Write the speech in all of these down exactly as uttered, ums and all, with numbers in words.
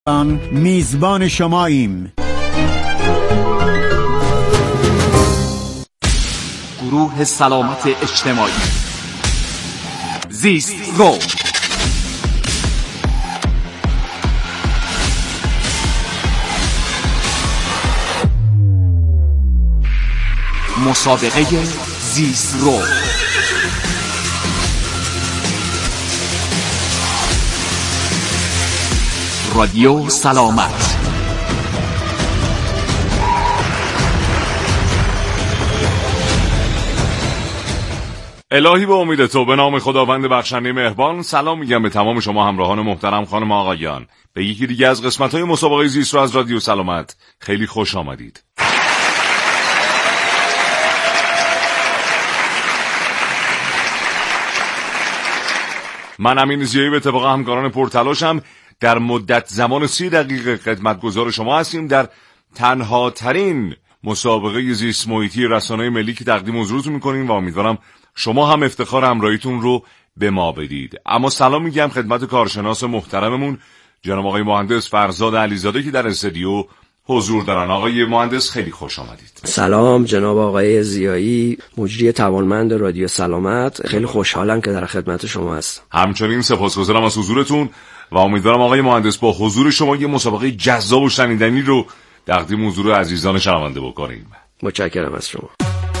میزبان شماییم. گروه سلامت اجتماعی زیست رو مسابقه زیست رو رادیو سلامت. الهی به امید تو، به نام خداوند بخشنده مهربان. سلام میگم به تمام شما همراهان محترم، خانم آقایان، به یکی دیگه از قسمت‌های مسابقه زیست رو از رادیو سلامت خیلی خوش آمدید. من امین زیایی به اتفاق همکاران پرتلاشم در مدت زمان سی دقیقه خدمتگزار شما هستیم در تنها ترین مسابقه زیست محیطی رسانه‌های ملی که تقدیم حضورتون میکنیم و امیدوارم شما هم افتخار همراهیتون رو به ما بدید. اما سلام میگم خدمت کارشناس محترممون جناب آقای مهندس فرزاد علیزاده که در استودیو حضور دارن. آقای مهندس خیلی خوش آمدید. سلام جناب آقای زیایی، مجری توانمند رادیو سلامت. خیلی خوشحالم که در خدمت شما هستم. همچنین سپاسگزارم از حضورتون و امیدوارم آقای مهندس با حضور شما یه مسابقه جذاب و شنیدنی رو تقدیم حضور عزیزان شنونده بکنیم. متشکرم از شما.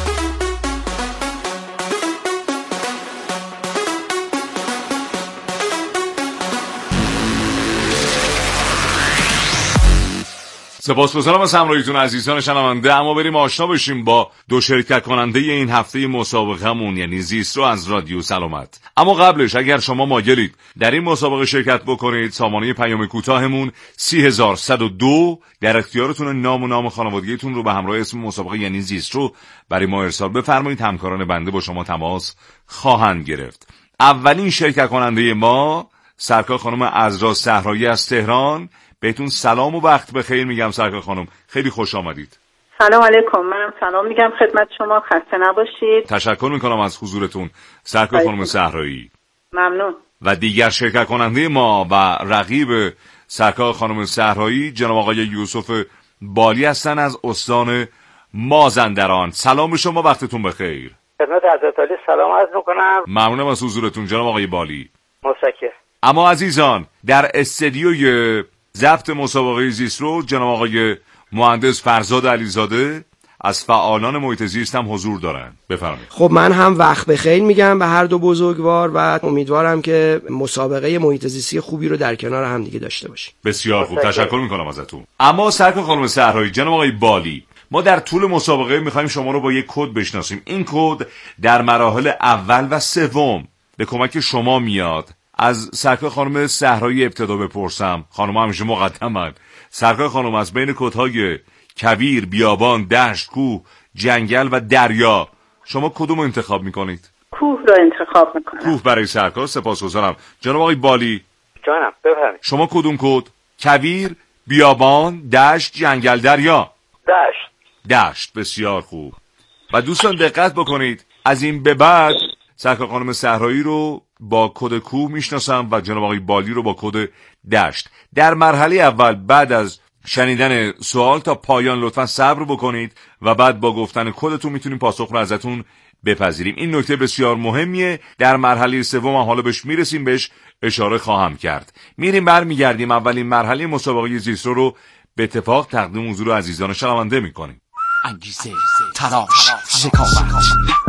سپاسگزارم از همراهیتون عزیزان شنونده. اما بریم آشنا بشیم با دو شرکت کننده این هفته مسابقه‌مون، یعنی زیست رو از رادیو سلامت. اما قبلش اگر شما مایلید در این مسابقه شرکت بکنید، سامانه پیام کوتاهمون سی هزار صد و دو در اختیارتون. نام و نام خانوادگیتون رو به همراه اسم مسابقه یعنی زیست رو برای ما ارسال بفرمایید. همکاران بنده با شما تماس خواهند گرفت. اولین شرکت کننده ما سرکار خانم عذرا صحرایی از تهران. بهتون سلام و وقت بخیر میگم سرکار خانم، خیلی خوش آمدید. سلام علیکم. منم سلام میگم خدمت شما، خسته نباشید. تشکر میکنم از حضورتون سرکار خانم صحرایی. ممنون. و دیگر شرکت کننده ما و رقیب سرکار خانم صحرایی جناب آقای یوسف بالی هستن از استان مازندران. سلام به شما، وقتتون بخیر. خدمت حضرت علی سلام عرض میکنم. ممنونم از حضورتون جناب آقای بالی. متشکرم. اما عزیزان در استدیوی ضبط مسابقه زیست رو جناب آقای مهندس فرزاد علیزاده از فعالان محیط زیست هم حضور دارن. بفرمایید. خب من هم وقت بخیر میگم به هر دو بزرگوار و امیدوارم که مسابقه محیط زیستی خوبی رو در کنار هم دیگه داشته باشیم. بسیار خوب، تشکر میکنم ازتون. اما سرکار خانم صحرایی، جناب آقای بالی، ما در طول مسابقه میخوایم شما رو با یک کد بشناسیم. این کد در مراحل اول و سوم به کمک شما میاد. از سرکار خانم صحرایی ابتدا بپرسم. خانم همیشه مقدمن. سرکار خانم، از بین کدهای کویر، بیابان، دشت، کوه، جنگل و دریا شما کدوم انتخاب میکنید؟ کوه رو انتخاب میکنم. کوه برای سرکار. سپاسگزارم. جناب آقای بالی جانم بفرمایید. شما کدوم کد؟ کویر، بیابان، دشت، جنگل، دریا؟ دشت. دشت. بسیار خوب. و دوستان دقت بکنید، از این به بعد سرکار خانم صحرایی رو با کد کوه میشناسم و جناب آقای بالی رو با کد دشت. در مرحله اول بعد از شنیدن سوال تا پایان لطفا صبر بکنید و بعد با گفتن کدتون میتونیم پاسخ رو ازتون بپذیریم. این نکته بسیار مهمیه. در مرحله سوم هم حالا بهش میرسیم، بهش اشاره خواهم کرد. میریم برمیگردیم اولین مرحله مسابقه زیست رو به اتفاق تقدیم حضور عزیزان شنونده میکنیم. انگیزه، تلاش، ذکاوت،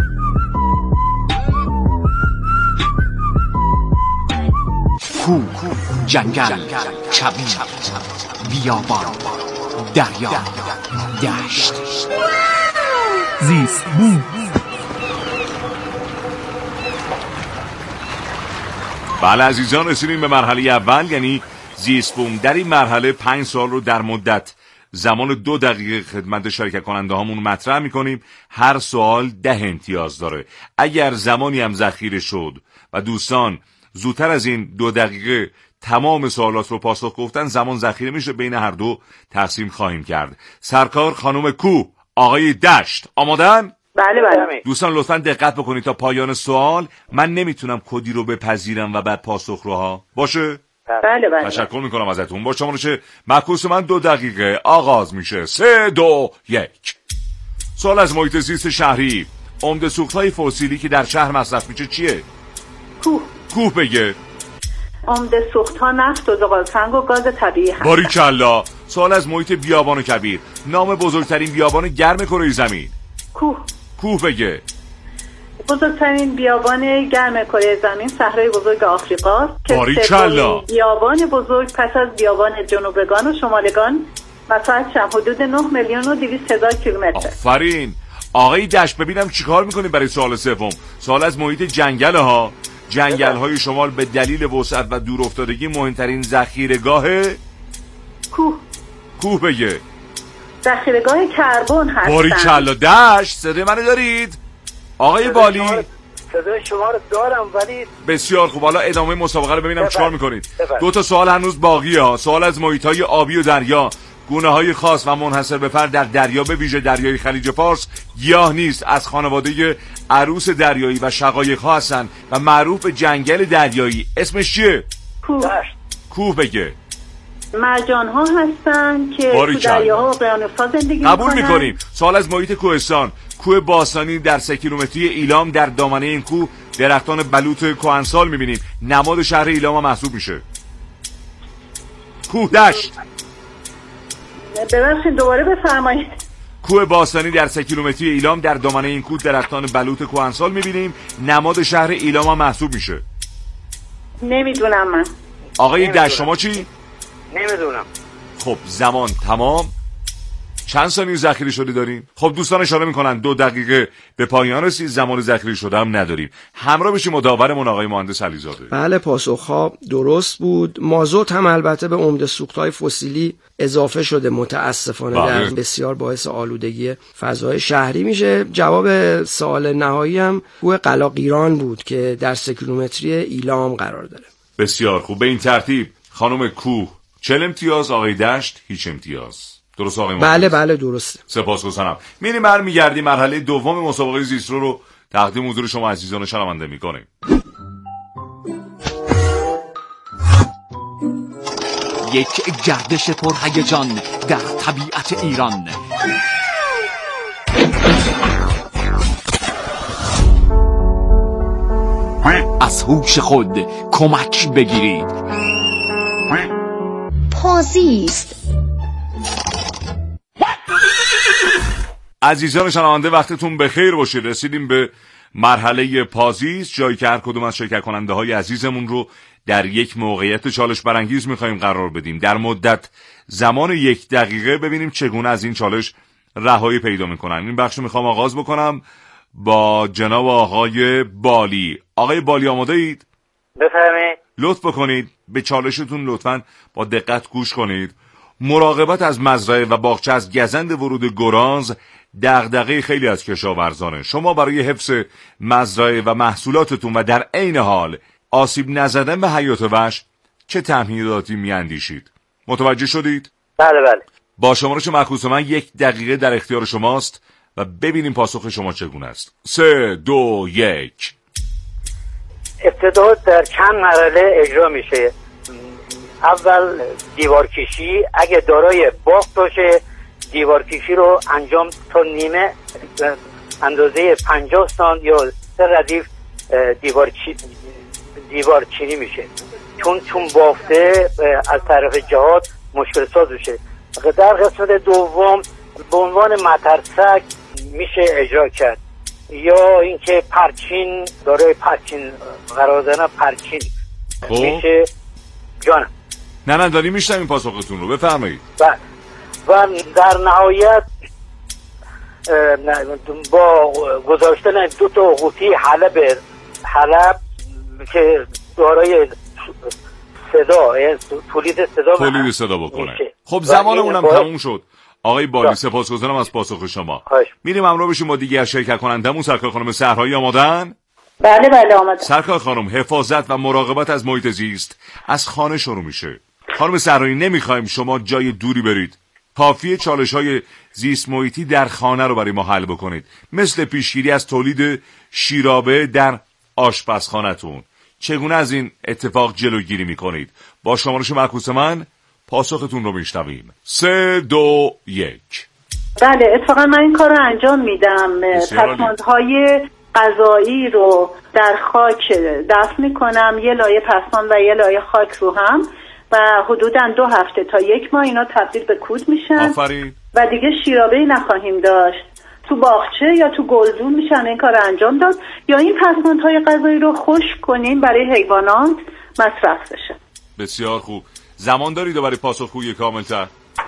کوه، جنگل، کویر، بیابان، دریا، دشت. زیست بوم. بله عزیزان، رسیدیم به مرحله اول یعنی زیست بوم. در این مرحله پنج سوال رو در مدت زمان دو دقیقه خدمت شرکت کننده هامون مطرح میکنیم. هر سوال ده امتیاز داره. اگر زمانی هم ذخیره شد و دوستان زودتر از این دو دقیقه تمام سوالات رو پاسخ گفتن، زمان ذخیره میشه، بین هر دو تقسیم خواهیم کرد. سرکار خانم کوه، آقای دشت، آمادن؟ بله بله. دوستان لطفاً دقت بکنید تا پایان سوال من نمیتونم کدی رو بپذیرم و بعد پاسخ رو ها باشه. بله بله. تشکر میکنم ازتون. با شما چه معکوس من دو دقیقه آغاز میشه. سه دو یک. سوال از محیط زیست شهری. عمده سوخت‌های فسیلی که در شهر مصرف میشه چیه؟ کوه. کوه بگه. عمده سوخت‌ها نفت و زغالسنگ و گاز طبیعی هستند. باریکلا. سوال از محیط بیابان کبیر. نام بزرگترین بیابان گرم کره زمین. کوه. کوه بگه. بزرگترین بیابان گرم کره زمین صحرای بزرگ آفریقاست که سومین بیابان بزرگ پس از بیابان جنوبگان و شمالگان مساحتش حدود نه میلیون و دویست هزار کیلومتر. آفرین. آقای دشت ببینم چیکار میکنیم برای سوال سوم. سوال از محیط جنگل ها. جنگل های شمال به دلیل وسعت و دور افتادگی مهمترین ذخیره‌گاه کوه. کوه بگه. ذخیره‌گاه کربن هستن. باریکلا. دشت صدای منو دارید؟ آقای بالی صدای شما رو دارم ولی بسیار خوب. حالا ادامه مسابقه رو ببینم چیکار میکنید. بفرد. دو تا سوال هنوز باقیه ها. سوال از محیط‌های آبی و دریا. گونه‌های خاص و منحصر به فرد در دریا به ویژه دریای خلیج فارس گیاه نیست، از خانواده عروس دریایی و شقایق‌ها هستن و معروف به جنگل دریایی. اسمش چیه؟ کوه. کوه بگه. مرجان‌ها هستن که تو دریاها و اقیانوس‌ها زندگی می‌کنن. قبول می‌کنیم. سوال از محیط کوهستان. کوه باستانی در سه کیلومتری ایلام. در دامنه این کوه درختان بلوط کهنسال می‌بینیم. نماد شهر ایلام هم محسوب میشه. کوه دشت. ببخشید دوباره بفرمایید. کوه باستانی در سه کیلومتری ایلام. در دامنه این کوه درختان بلوط کهنسال می‌بینیم. نماد شهر ایلام هم محسوب میشه. نمیدونم من. آقای دشت شما چی؟ نمیدونم. خب زمان تمام. چند ثانیه ذخیره شده داریم؟ خب دوستان اشاره میکنن دو دقیقه به پایان رسید. زمان ذخیره شده هم نداریم. همراه بشیم مداورمون آقای مهندس علیزاده. بله پاسخها درست بود. مازوت هم البته به عمده سوخت‌های فسیلی اضافه شده متاسفانه بله. در بسیار باعث آلودگی فضای شهری میشه. جواب سوال نهایی هم کوه قلاقیران بود که در سه کیلومتری ایلام قرار داره. بسیار خوب. به این ترتیب خانم کوه چهل امتیاز، آقای دشت هیچ امتیاز. درست آقای مهندس؟ بله بله درسته. سپاسگزارم. میریم برمیگردیم مرحله دوم مسابقه زیسترو رو تقدیم حضور شما عزیزان شنونده میکنیم. یک گردش پرهیجان در طبیعت ایران. از هوش خود کمک بگیرید. پازیست. عزیزان شنونده وقتتون بخیر باشه. رسیدیم به مرحله پازیست، جایی که هر کدوم از شرکت کننده های عزیزمون رو در یک موقعیت چالش برانگیز میخوایم قرار بدیم. در مدت زمان یک دقیقه ببینیم چگونه از این چالش رهایی پیدا میکنن. این بخش میخوام آغاز بکنم با جناب آقای بالی. آقای بالی آماده اید؟ بفرمایید. لطف بکنید به چالشتون لطفاً با دقت گوش کنید. مراقبت از مزرعه و باغچه از گزند ورود گرانز دغدغه خیلی از کشاورزانه. شما برای حفظ مزرعه و محصولاتتون و در عین حال آسیب نزدن به حیات وحش چه تمهیداتی میاندیشید؟ متوجه شدید؟ بله بله. با شمارش معکوس من یک دقیقه در اختیار شماست و ببینیم پاسخ شما چگونه است. سه دو یک. ابتدا در چند مرحله اجرا میشه. اول دیوارکشی، اگه دارای باغ باشه دیوارکشی رو انجام تا نیمه اندازه پنجاه سانت یا سه ردیف دیوار چی دیوار چینی میشه، چون چون بافته از طرف جهات مشکل ساز میشه. در قسمت دوم به عنوان مترسک میشه اجرا کرد، یا اینکه پرچین دارای پرچین قرار دادن پرچین خب. میشه. جانم نه نه داریم میشنویم پاسختون رو، بفرمایید. و و در نهایت با گذاشتن دو تا قوطی حلب حلب که دارای صدا تولید صدا تولید صدا بکنه. خب زمانمون هم تموم شد. آقای بالی سپاسگزارم از پاسخ شما. میریم همراه بشیم با دیگه از شرکت کنندمون. سرکار خانم صحرایی آمادن؟ بله بله آمادم. سرکار خانم، حفاظت و مراقبت از محیط زیست از خانه شروع میشه. خانم صحرایی نمیخوایم شما جای دوری برید. کافیه چالش‌های زیست محیطی در خانه رو برای ما حل بکنید، مثل پیشگیری از تولید شیرابه در آشپزخانه‌تون چگونه از این اتفاق جلوگیری میکنید؟ با شمارش معکوس من پاسختون رو میشنویم. سه دو یک. بله اتفاقا من این کار رو انجام میدم. پسماندهای غذایی رو در خاک دفن میکنم، یه لایه پسماند و یه لایه خاک رو هم، و حدوداً دو هفته تا یک ماه اینا تبدیل به کود میشن. آفرین. و دیگه شیرابه‌ای نخواهیم داشت. تو باغچه یا تو گلدون میشن این کار انجام داد، یا این پسماندهای غذایی رو خشک کنیم برای حیوانات مصرف بشه. بسیار خوب. زمان دارید برای پاسخگویی کاملتر؟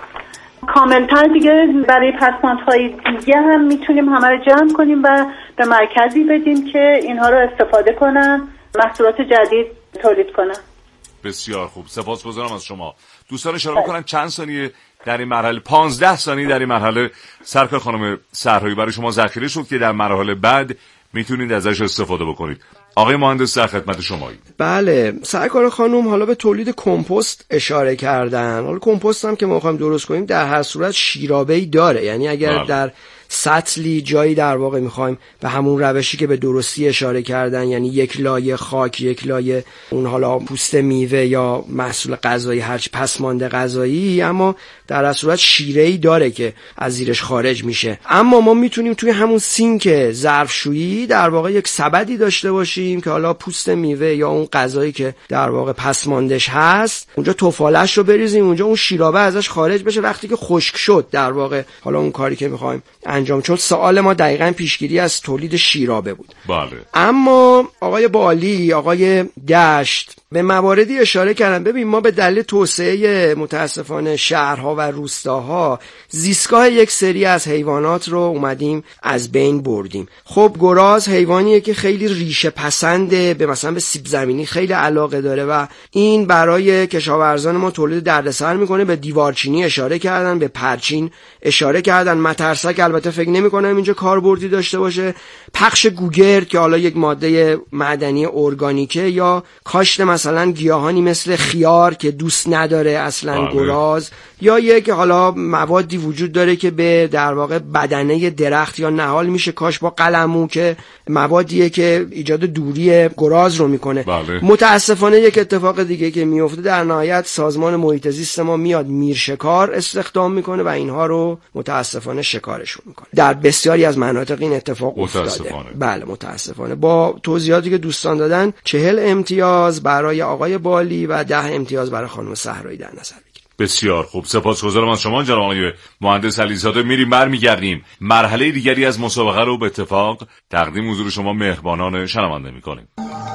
کاملتر دیگه برای پسماندهای دیگه هم میتونیم همه رو جمع کنیم و به مرکزی بدیم که اینها رو استفاده کنن، محصولات جدید تولید کنن. بسیار خوب، سپاسگزارم از شما. دوستان اشاره بکنن چند ثانیه در این مرحله، پانزده ثانیه در این مرحله سرکار خانم صحرایی برای شما ذخیره شد که در مرحله بعد میتونید ازش استفاده بکنید. آقای مهندس در خدمت شمایید. بله سرکار خانم حالا به تولید کمپوست اشاره کردن. حالا کمپوست هم که ما می‌خوایم درست کنیم در هر صورت شیرابه‌ای داره، یعنی اگر بله. در سطلی جایی در واقع میخوایم به همون روشی که به درستی اشاره کردن، یعنی یک لایه خاک، یک لایه اون حالا پوست میوه یا محصول غذایی، هرچی پسمانده غذایی، اما در صورت شیره‌ای داره که از زیرش خارج میشه. اما ما میتونیم توی همون سینک ظرفشویی در واقع یک سبدی داشته باشیم که حالا پوست میوه یا اون غذایی که در واقع پسماندش هست اونجا تفالش رو بریزیم اونجا، اون شیرابه ازش خارج بشه. وقتی که خشک شد در واقع حالا اون کاری که میخوایم انجام، چون سوال ما دقیقاً پیشگیری از تولید شیرابه بود. بله. اما آقای بالی، آقای دشت به مواردی اشاره کردن. ببین ما به دلیل توسعه متاسفانه شهرها و روستاها زیستگاه یک سری از حیوانات رو اومدیم از بین بردیم. خب گراز حیوانیه که خیلی ریشه پسنده، به مثلا به سیب زمینی خیلی علاقه داره و این برای کشاورزان ما تولید دردسر میکنه. به دیوارچینی اشاره کردن، به پرچین اشاره کردن. مترسک البته فکر نمی‌کنم اینجا کاربردی داشته باشه. پخش گوگرد که حالا یک ماده معدنی ارگانیکه، یا کاشت مثلا گیاهانی مثل خیار که دوست نداره اصلا گراز، یا یک حالا موادی وجود داره که به در واقع بدنه درخت یا نهال میشه کاش با قلمو، که موادیه که ایجاد دوری گراز رو میکنه. بله. متاسفانه یک اتفاق دیگه که میفته در نهایت سازمان محیط زیست ما میاد میرشکار استخدام میکنه و اینها رو متاسفانه شکارشون میکنه. در بسیاری از مناطق این اتفاق افتاده. بله متاسفانه. با توضیحاتی که دوستان دادن چهل امتیاز برای آقای بالی و ده امتیاز برای خانم صحرایی در نظر بگیرید. بسیار خوب، سپاسگزارم از شما جناب آقای مهندس علیزاده. میریم برمیگردیم مرحله دیگری از مسابقه رو به اتفاق تقدیم حضور شما مهربانان شنونده میکنیم.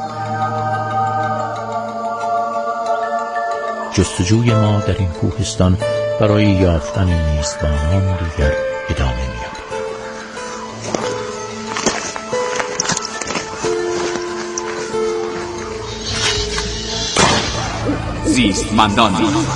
جستجوی ما در این کوهستان برای یافتن میزبانان دیگر ادامه می‌یابد. زیستمندان.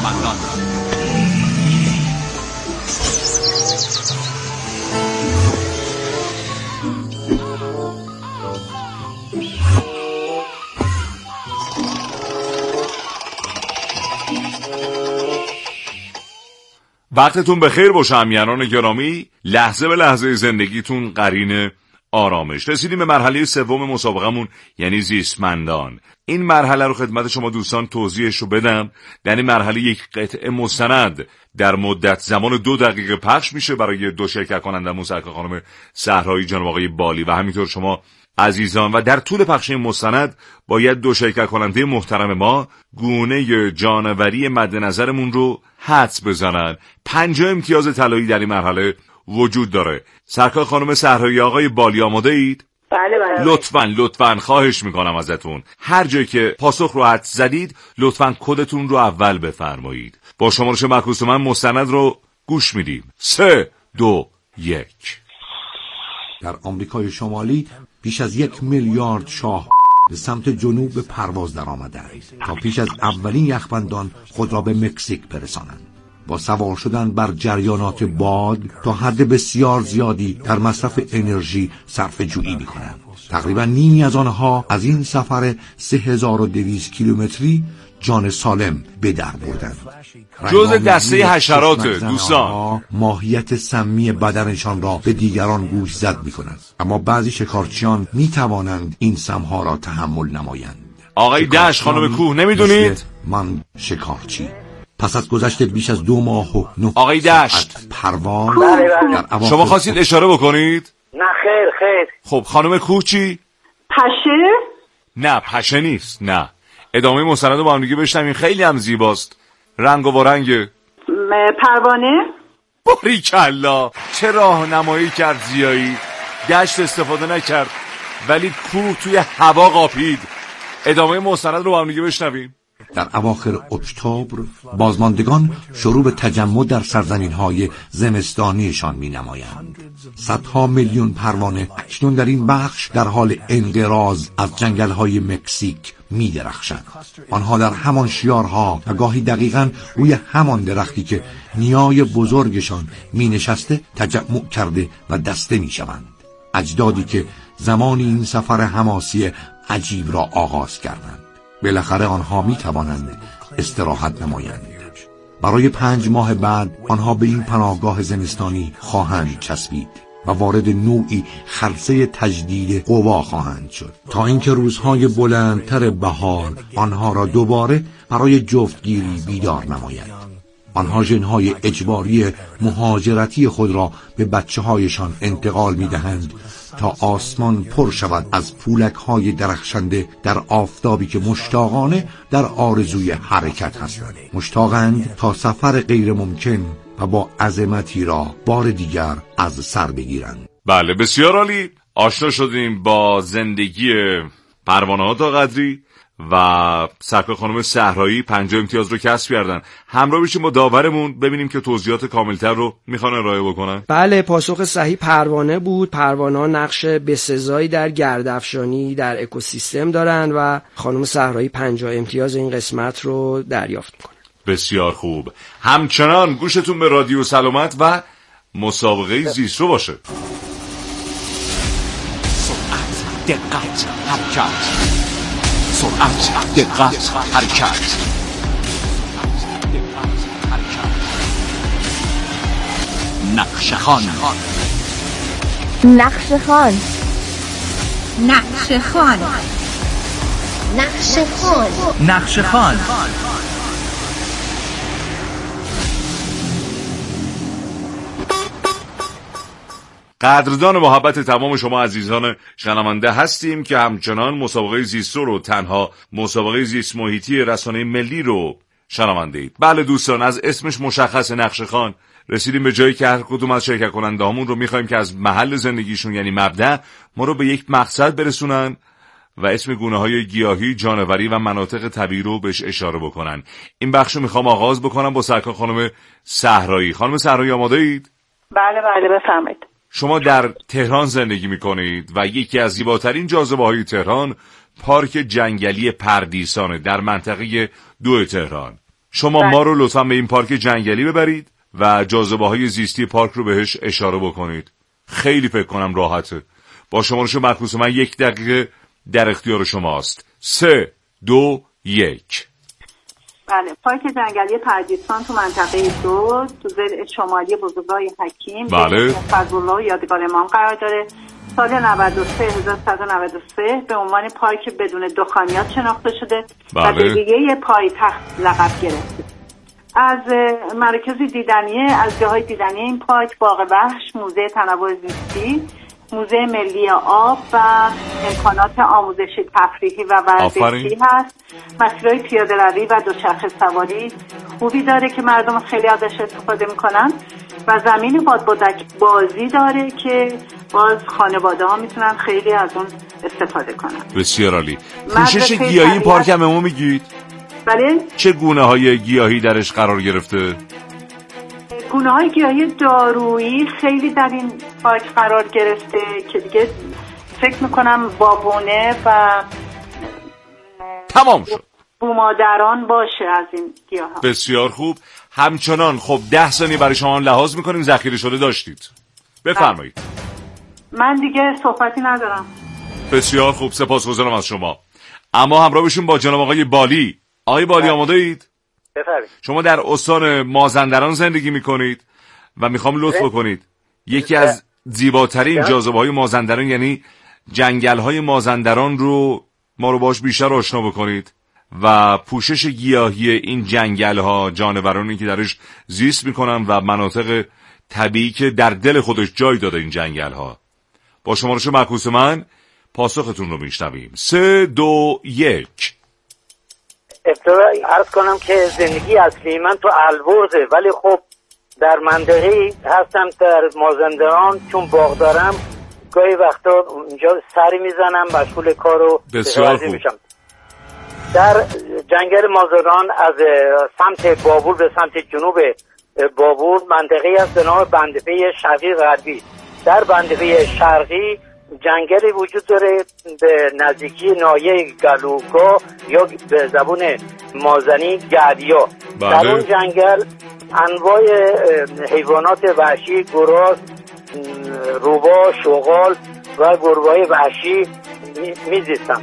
وقتتون بخیر باشه همیهنان گرامی. لحظه به لحظه زندگیتون قرین آرامش. رسیدیم به مرحله سوم مسابقمون، یعنی زیستمندان. این مرحله رو خدمت شما دوستان توضیحش رو بدم. در این مرحله یک قطعه مستند در مدت زمان دو دقیقه پخش میشه برای دو شرکت کنندمون، سرکار خانم صحرایی، جناب آقای بالی و همینطور شما عزیزان. و در طول پخش این مستند باید دو شرکت کننده محترم ما گونه جانوری مد نظرمون رو حدس بزنن. پنجاه امتیاز طلایی در این مرحله وجود داره. سرکار خانم صحرایی، آقای بالی آماده اید؟ بله بله. لطفاً لطفاً خواهش میکنم ازتون هر جایی که پاسخ رو حدس زدید لطفاً کدتون رو اول بفرمایید. با شمارش معکوس من مستند رو گوش میدیم. سه دو یک. در آمریکای شمالی بیش از یک میلیارد شاه به سمت جنوب به پرواز در آمدند تا پیش از اولین یخبندان خود را به مکزیک برسانند. با سوار شدن بر جریانات باد تا حد بسیار زیادی در مصرف انرژی صرف جویی می‌کنند. تقریبا نیمی از آنها از این سفر سه هزار و دویست کیلومتری جان سالم به در بردند. جزء دسته حشرات دوستان، ماهیت سمی بدنشان را به دیگران گوش زد می‌کنند، اما بعضی شکارچیان می‌توانند این سمها را تحمل نمایند. آقای دشت خانم کوه نمیدونید؟ من شکارچی. پس از گذشت بیش از دو ماه و نه آقای دشت پروان بله شما خواستید اشاره بکنید؟ نه خیر خیر. خب خانم کوه چی؟ پشه؟ نه پشه نیست. نه ادامه مستند رو با هم دیگه بشنویم، خیلی هم زیباست، رنگ و رنگه. پروانه؟ باریکلا، چه راهنمایی کرد زیایی. دشت استفاده نکرد ولی کوه توی هوا قاپید. ادامه مستند رو با هم دیگه بشنویم. در اواخر اکتبر بازماندگان شروع به تجمع در سرزمین‌های زمستانیشان می‌نمایند. صدها میلیون پروانه اکنون در این بخش در حال انقراض از جنگل‌های مکزیک می‌درخشند. آنها در همان شیارها و گاهی دقیقاً روی همان درختی که نیای بزرگشان می‌نشسته تجمع کرده و دسته می‌شوند. اجدادی که زمانی این سفر حماسی عجیب را آغاز کردند. بالاخره آنها می توانند استراحت نمایند. برای پنج ماه بعد آنها به این پناهگاه زمستانی خواهند چسبید و وارد نوعی خلسه تجدید قوا خواهند شد تا اینکه روزهای بلندتر بهار آنها را دوباره برای جفتگیری بیدار نماید. آنها ژن‌های اجباری مهاجرتی خود را به بچه‌هایشان انتقال می‌دهند تا آسمان پر شود از پولک‌های درخشنده در آفتابی که مشتاقانه در آرزوی حرکت هستند. مشتاقند تا سفر غیر ممکن و با عظمتی را بار دیگر از سر بگیرند. بله بسیار عالی. آشنا شدیم با زندگی پروانه‌ها تا قدری و سرکار خانم صحرایی پنجاه امتیاز رو کسب کردن. همراه بشیم با داورمون ببینیم که توضیحات کاملتر رو میخوان ارائه بکنن. بله پاسخ صحیح پروانه بود. پروانه ها نقش بسزایی در گردافشانی در اکوسیستم دارن و خانم صحرایی پنجاه امتیاز این قسمت رو دریافت میکنن. بسیار خوب. همچنان گوشتون به رادیو سلامت و مسابقه زیست رو باشه. سرعت، دقت، حرکت. سرعت، دقت، حرکت. نقشه‌خوان. نقشه‌خوان. نقشه‌خوان. نقشه‌خوان. نقشه‌خوان. قدردان محبت تمام شما عزیزان شنونده هستیم که همچنان مسابقه زیستو رو، تنها مسابقه زیست محیطی رسانه ملی رو شنونده اید. بله دوستان، از اسمش مشخص نقشه‌خوان رسیدیم به جایی که هر کدوم از شرکت کننده هامون رو میخوایم که از محل زندگیشون یعنی مبدأ ما رو به یک مقصد برسونن و اسم گونه‌های گیاهی، جانوری و مناطق طبیعی رو بهش اشاره بکنن. این بخش رو میخوام آغاز بکنم با سرکار خانم صحرایی. خانم صحرایی آماده اید؟ بله بله بفرمایید. شما در تهران زندگی میکنید و یکی از زیباترین جاذبه‌های تهران پارک جنگلی پردیسانه در منطقه دو تهران. شما بله. ما رو لطفا به این پارک جنگلی ببرید و جاذبه‌های زیستی پارک رو بهش اشاره بکنید. خیلی فکر کنم راحته. با شمارش معکوس من یک دقیقه در اختیار شماست. سه دو یک. بله، پارک جنگلی پردیسان تو منطقه دو تو ضلع شمالی بزرگراه حکیم بله. فضل‌الله یادگار امام قرار داره. سال نود و سه هزار و سیصد و نود و سه به عنوان پارک بدون دخانیات شناخته شده بله. و بلیه پایتخت لقب گرفته. از مراکز دیدنی از جاهای دیدنی این پارک باغ وحش، موزه تنوع زیستی، موزه ملی آب و امکانات آموزشی تفریحی و ورزشی هست. مسیرهای پیاده روی و دوچرخه سواری خوبی داره که مردم خیلی ازش استفاده میکنن و زمین بادبادک بازی داره که باز خانواده ها میتونن خیلی از اون استفاده کنن. بسیار عالی. پوشش گیاهی این پارک هم ما میگید؟ بله. چه گونه های گیاهی درش قرار گرفته؟ گونه های گیاهی دارویی خیلی در این پارک قرار گرفته که دیگه فکر میکنم بابونه و تمام شد. بومادران باشه از این گیاه ها. بسیار خوب. همچنان خب ده ثانیه برای شما لحاظ میکنیم، ذخیره شده داشتید. بفرمایید. من دیگه صحبتی ندارم. بسیار خوب، سپاسگزارم از شما. اما همراه بشیم با جناب آقای بالی. آقای بالی آماده اید؟ بفرمایید. شما در استان مازندران زندگی میکنید و میخوام لطف بکنید یکی از زیباترین جاذبه‌های مازندران یعنی جنگل‌های مازندران رو ما رو باش بیشتر آشنا بکنید و پوشش گیاهی این جنگل ها، جانورانی که درش زیست میکنن و مناطق طبیعی که در دل خودش جای داده این جنگل ها. با شمارش معکوس من پاسختون رو میشنویم. سه دو یک. ابتدا عرض کنم که زندگی اصلی من تو البرزه، ولی خب در منطقه هستم در مازندران، چون باغ دارم گاهی وقتا اونجا سری میزنم، مشغول کار و بسیار میشم. در جنگل مازندران از سمت بابول به سمت جنوب بابول منطقه است به نام بندپه شرقی غربی. در بندپه شرقی جنگلی وجود داره به نزدیکی ناحیه گلوگا یا به زبون مازنی گدیا. بله. در اون جنگل انواع حیوانات وحشی، گراز، روبا، شغال و گربه‌های وحشی میزیستن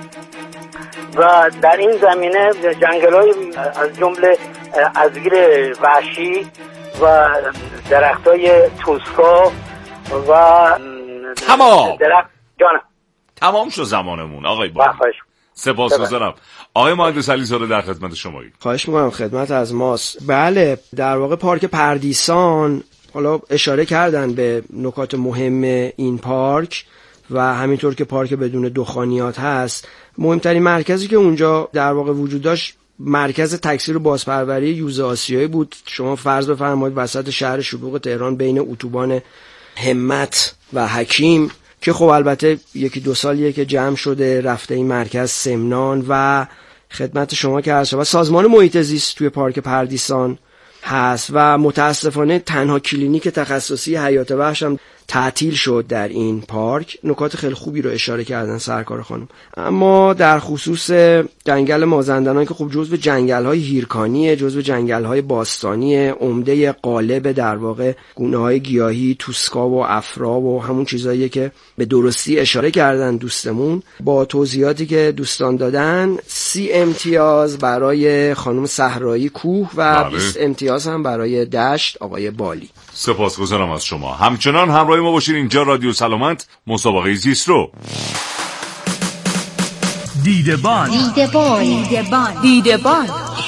و در این زمینه جنگل‌های از جمله ازگیر وحشی و درخت‌های توسکا و تمام درخت جانم تمام شد زمانمون آقای بالی. سپاسگزارم. آقای مهندس علیزاده در خدمت شمایید. خواهش می‌کنم، خدمت از ماست. بله، در واقع پارک پردیسان، حالا اشاره کردن به نکات مهم این پارک و همینطور که پارک بدون دخانیات هست، مهمترین مرکزی که اونجا در واقع وجود داشت مرکز تکثیر و بازپروری یوز آسیایی بود. شما فرض بفرمایید وسط شهر شلوغ تهران بین اتوبان همت و حکیم که خب البته یکی دو سالیه که جمع شده رفته این مرکز سمنان و خدمت شما که هست و سازمان محیط زیست توی پارک پردیسان هست و متاسفانه تنها کلینیک تخصصی حیات وحش هم تعطیل شد در این پارک. نکات خیلی خوبی رو اشاره کردن سرکار خانم. اما در خصوص جنگل مازندران که خب جزو جنگل‌های هیرکانیه، جزو جنگل‌های باستانیه، عمده قالب در واقع گونه‌های گیاهی توسکا و افرا و همون چیزاییه که به درستی اشاره کردن دوستمون. با توضیحاتی که دوستان دادن، سی امتیاز برای خانم صحرایی کوه و بیست امتیاز هم برای دشت آقای بالی. سپاسگزارم از شما. همچنان همراه ما باشین. اینجا رادیو سلامت، مسابقه زیست رو دیدبان دیدبان دیدبان دیدبان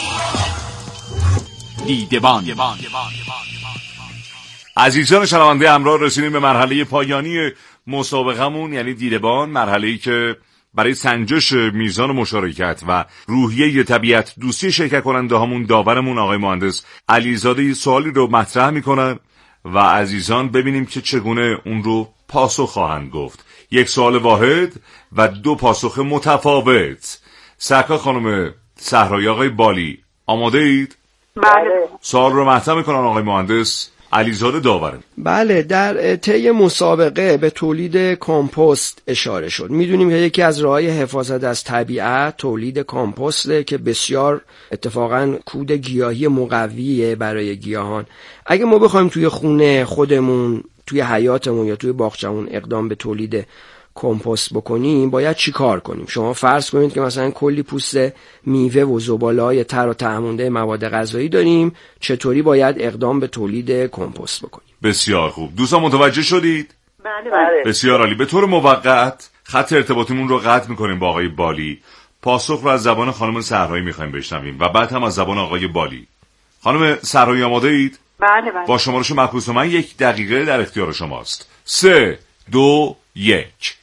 دیدبان. عزیزان شنونده، همراه رسیدیم به مرحله پایانی مسابقهمون، یعنی دیدبان، مرحله‌ای که برای سنجش میزان مشارکت و روحیه طبیعت دوستی شرکت کننده همون داورمون آقای مهندس علیزاده سوالی رو مطرح میکنن و عزیزان ببینیم که چگونه اون رو پاسخ خواهند گفت. یک سوال واحد و دو پاسخ متفاوت. سرکار خانم صحرایی، آقای بالی، آماده اید؟ بله. سوال رو مطرح میکنن آقای مهندس علیزاده داوره. بله، در طی مسابقه به تولید کامپوست اشاره شد. میدونیم که یکی از راه‌های حفاظت از طبیعت تولید کامپوسته که بسیار اتفاقاً کود گیاهی مقویه برای گیاهان. اگه ما بخوایم توی خونه خودمون، توی حیاتمون یا توی باغچمون اقدام به تولید کمپوست بکنیم، باید چی کار کنیم؟ شما فرض کنید که مثلا کلی پوست میوه و زباله‌های تر و طعم‌مونده مواد غذایی داریم، چطوری باید اقدام به تولید کمپوست بکنیم؟ بسیار خوب. دوستان متوجه شدید؟ بله بله. بسیار عالی. به طور موقت خط ارتباطیمون رو قطع می‌کنیم با آقای بالی. پاسخ رو از زبان خانم صحرایی می‌خوایم بشنویم و بعد هم از زبان آقای بالی. خانم صحرایی آماده اید؟ بله بله. با شمارش معکوس من یک دقیقه در اختیار شماست. سه دو یک.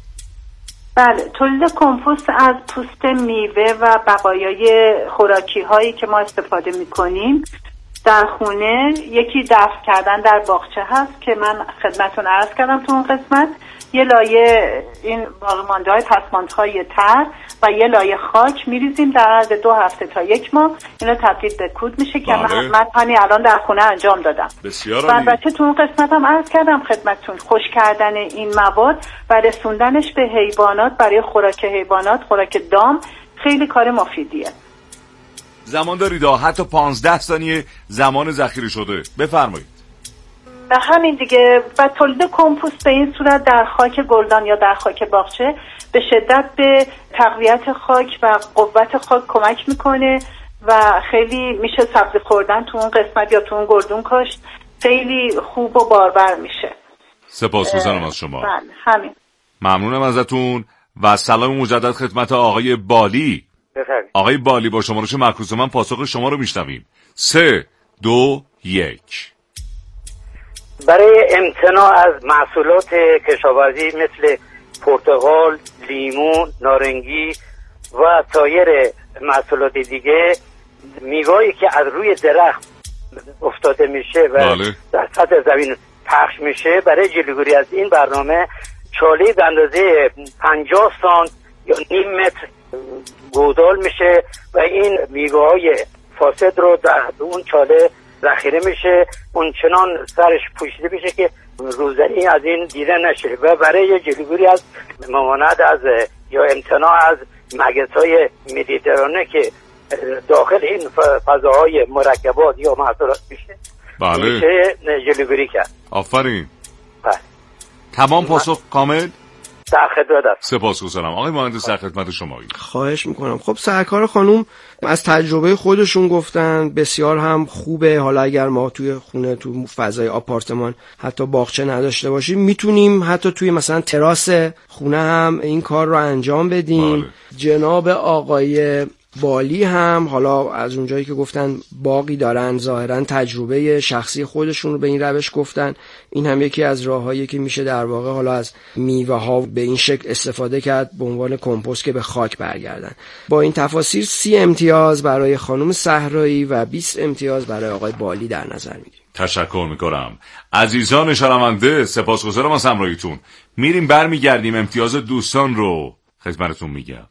بله، تولید کمپوست از پوست میوه و بقایای خوراکی هایی که ما استفاده می کنیم در خونه، یکی دفن کردن در باغچه هست که من خدمتون عرض کردم تو اون قسمت. یه لایه این باقی مانده های پسماندهای تر و یه لایه خاک میریزیم در عرض دو هفته تا یک ماه، اینا تبدیل به کود میشه که من من همین الان در خونه انجام دادم. بسیار و البته تو اون قسمت هم عرض کردم خدمتتون خشک کردن این مواد و رسوندنش به حیوانات برای خوراک حیوانات، خوراک دام، خیلی کار مفیدیه. زمان دارید حتی پانزده ثانیه زمان ذخیره شده. بفرمایید. و همین دیگه. و تولید کمپوست به این صورت در خاک گلدان یا در خاک باغچه به شدت به تقویت خاک و قوت خاک کمک میکنه و خیلی میشه سبزی خوردن تو اون قسمت یا تو اون گلدون کاشت خیلی خوب و بارور میشه. سپاسگزارم از شما. بله همین. ممنونم ازتون و سلام مجدد خدمت آقای بالی. بفرمایید. آقای بالی با شمارش معکوس من پاسخ شما رو میشنویم. سه دو یک. برای امتناع از محصولات کشاورزی مثل پرتقال، لیمو، نارنگی و سایر محصولات دیگه، میوه‌ای که از روی درخت افتاده میشه و بله. در سطح زمین پخش میشه، برای جلوگیری از این برنامه چاله به اندازه پنجاه سانت یا نیم متر گودال میشه و این میوه‌های فاسد رو در اون چاله ذخیره میشه، اون چنان سرش پوشیده میشه که روزنی از این دیده نشه و برای جلوگیری از ممانعت از یا امتناع از مگس‌های مدیترانه که داخل این فضاهای مرکبات یا محصولات میشه، بله، میشه جلوگیری کرد. آفرین. بله. تمام پاسخ کامل؟ در خدمت است. سپاسگزارم آقای مهندس، در خدمت شمایی. خواهش میکنم. خب سرکار خانوم از تجربه خودشون گفتن، بسیار هم خوبه. حالا اگر ما توی خونه، تو فضای آپارتمان حتی باغچه نداشته باشیم، میتونیم حتی توی مثلا تراس خونه هم این کار رو انجام بدیم. بله. جناب آقای بالی هم حالا از اونجایی که گفتن باقی دارن، ظاهرا تجربه شخصی خودشون رو به این روش گفتن. این هم یکی از راههایی که میشه در واقع حالا از میوه ها به این شکل استفاده کرد به عنوان کمپوست که به خاک برگردن. با این تفاصیل سی امتیاز برای خانم صحرایی و بیست امتیاز برای آقای بالی در نظر میگیریم. تشکر میکنم عزیزان شنونده، سپاسگزارم از همراهیتون. میریم برمیگردیم امتیاز دوستان رو خدمتتون میگم.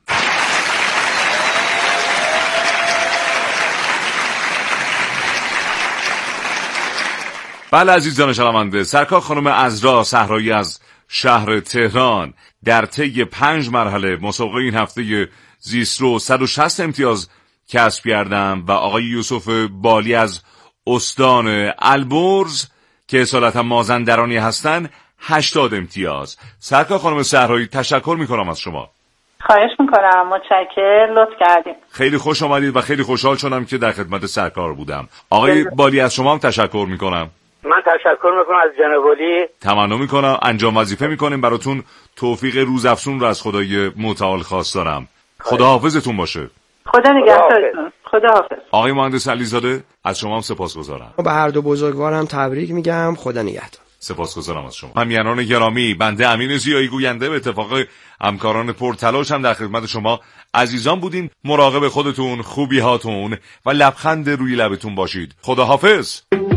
بله عزیزان شنونده، سرکار خانم عذرا صحرایی از شهر تهران در طی پنج مرحله مسابقه این هفته زیسترو صد و شصت امتیاز کسب کردم و آقای یوسف بالی از استان البرز که اصالتا مازندرانی هستن هشتاد امتیاز. سرکار خانم صحرایی تشکر میکنم از شما. خواهش میکنم، متشکرم، لطف کردیم. خیلی خوش آمدید و خیلی خوشحال شدم که در خدمت سرکار بودم. آقای بالی از شما هم تشکر میکنم. من تشکر میکنم از جناب والی. تمنا میکنم انجام وظیفه میکنیم براتون. توفیق روزافزون رو از خدای متعال خواست دارم. خدا حافظتون باشه. خدا نگهدارتون. خدا حافظ. آقای مهندس علیزاده از شما هم سپاسگزارم. به هر دو بزرگوارم تبریک میگم. خدا نگهدار. سپاسگزارم از شما. همیهنان گرامی، بنده امین ضیایی گوینده به اتفاق همکاران پرتلاش هم در خدمت شما عزیزان بودیم. مراقب خودتون، خوبی هاتون و لبخند روی لبتون باشید. خدا حافظ.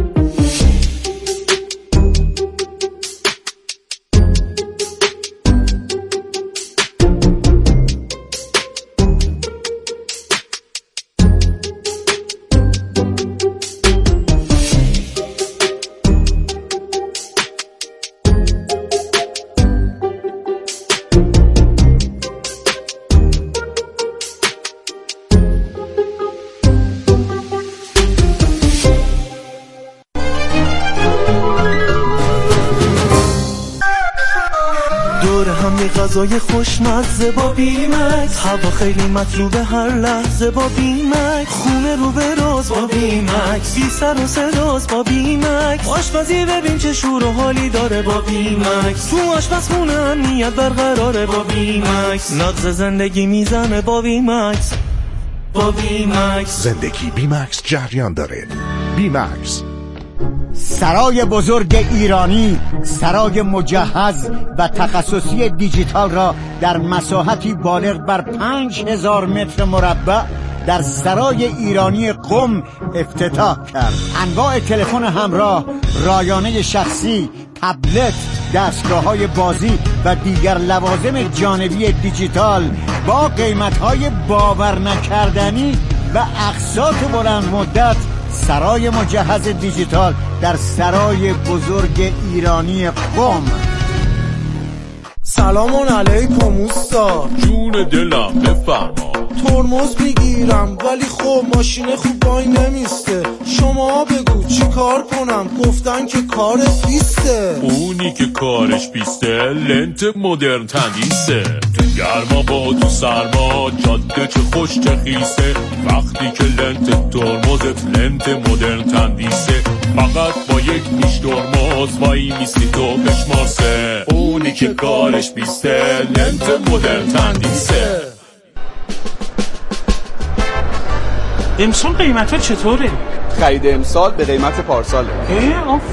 غذای خوشمزه با بیمکس، هوا خیلی مطلوبه هر لحظه با بیمکس، خونه رو به راز با بیمکس، بی سر و صداست با بیمکس، آشپزی ببین چه شور و حالی داره با بیمکس، تو آشپزخونه امنیت برقراره با بیمکس، نغز زندگی میزنه با بیمکس. با بیمکس زندگی بیمکس جریان داره. بیمکس سرای بزرگ ایرانی، سرای مجهز و تخصصی دیجیتال را در مساحتی بالغ بر پنج هزار متر مربع در سرای ایرانی قم افتتاح کرد. انواع تلفن همراه، رایانه شخصی، تبلت، دستگاه‌های بازی و دیگر لوازم جانبی دیجیتال با قیمت‌های باور نکردنی و اقساط بلند مدت. سرای مجهز دیجیتال در سرای بزرگ ایرانی قم. سلام علیکم اوستا. جون دلم بفرما. ترمز میگیرم ولی خب ماشین خوب وای نمیسته. شما بگو چی کار کنم؟ گفتن که کارت بیسته. اونی که کارش بیسته لنت مدرن تندیسه. گرما با تو سرما، جاده چه خوش چه خیسه، وقتی که لنت ترمزت لنت مدرن تندیسه، فقط با یک پیش ترمز وای میستی تو بشمارسه، اونی که کارش بیسته لنت مدرن تندیسه. امسال قیمت ها چطوره؟ خرید امسال به قیمت پارساله. اه